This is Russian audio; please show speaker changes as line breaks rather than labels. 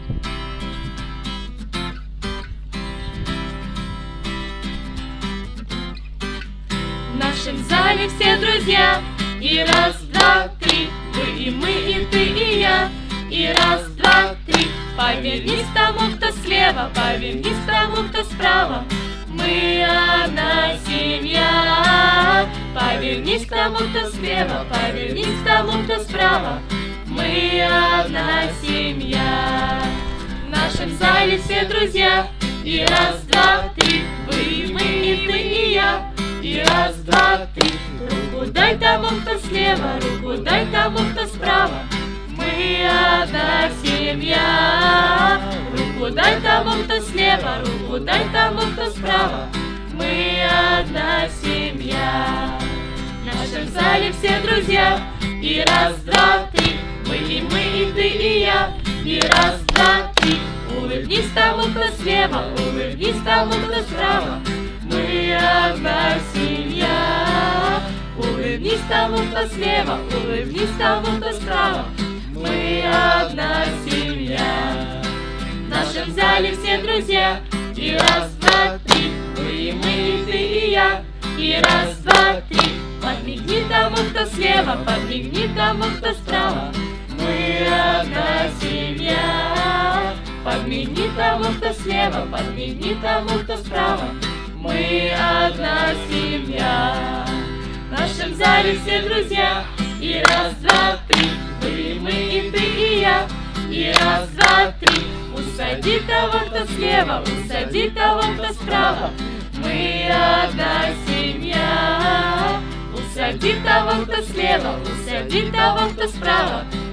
В нашем зале все друзья, и раз, два, три, вы и мы, и ты, и я, и раз, два, три. Повернись тому, кто слева, повернись тому, кто справа. Мы одна семья. Повернись к тому, кто слева, повернись к тому, кто справа. Мы одна семья. В нашем зале все друзья, и раз, два, три, вы и мы, и ты, и я, и раз, два, три. Руку дай тому, кто слева, руку дай тому, кто справа. Мы одна семья. Руку дай тому, кто слева, руку дай тому, кто справа. Мы одна семья. В нашем зале все друзья, и раз, два, три, вы и мы, и ты, и я, и раз, два, три. Улыбнись тому, кто слева, улыбнись тому, кто справа. Мы одна семья. Улыбнись тому, кто слева, улыбнись тому, кто справа. Мы одна семья. В нашем зале все друзья, и раз, два, три, вы и мы, и ты, и я, и раз, два, три. Подмигни тому, кто слева, подмигни тому, кто справа. Мы одна семья. Подмигни тому, кто слева, подмигни тому, кто справа. Мы одна семья. В нашем зале все друзья, и раз, два, три, вы и мы, и ты, и я, и раз, два, три. Усади того, кто слева, усади того, кто справа. Мы одна семья. Усади того, кто слева, усади того, кто справа.